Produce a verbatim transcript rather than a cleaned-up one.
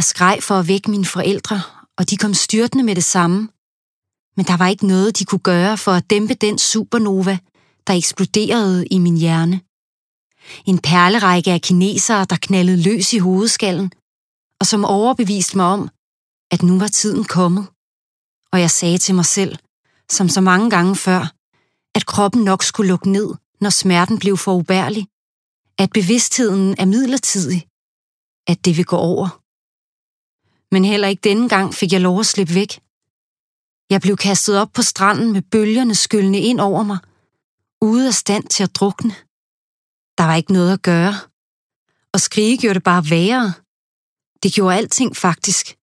skreg for at vække mine forældre, og de kom styrtende med det samme. Men der var ikke noget, de kunne gøre for at dæmpe den supernova, der eksploderede i min hjerne. En perlerække af kinesere, der knaldede løs i hovedskallen, og som overbeviste mig om, at nu var tiden kommet. Og jeg sagde til mig selv, som så mange gange før, at kroppen nok skulle lukke ned, når smerten blev for ubærlig, at bevidstheden er midlertidig, at det vil gå over. Men heller ikke denne gang fik jeg lov at slippe væk. Jeg blev kastet op på stranden med bølgerne skyllende ind over mig, ude af stand til at drukne. Der var ikke noget at gøre, og skrige gjorde det bare værre. Det gjorde alting faktisk.